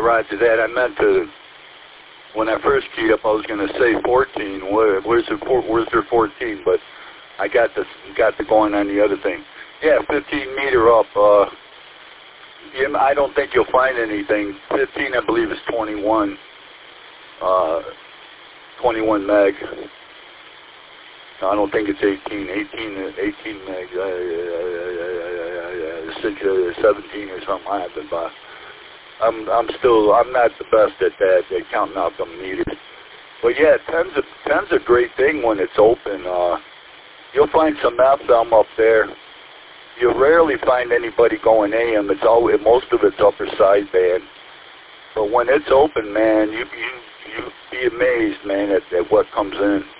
roger that. I meant to, when I first keyed up, I was going to say 14. Where's there 14? But I got the going on the other thing. Yeah, 15 meter up. I don't think you'll find anything. 15, I believe, is 21. 21 meg. No, I don't think it's 18. 18 meg. 17 or something I have been by. I'm not the best at that, at counting out the meters. But yeah, 10's a great thing when it's open. You'll find some FM up there. You rarely find anybody going AM. It's always, most of it's upper sideband. But when it's open, man, you be amazed, man, at what comes in.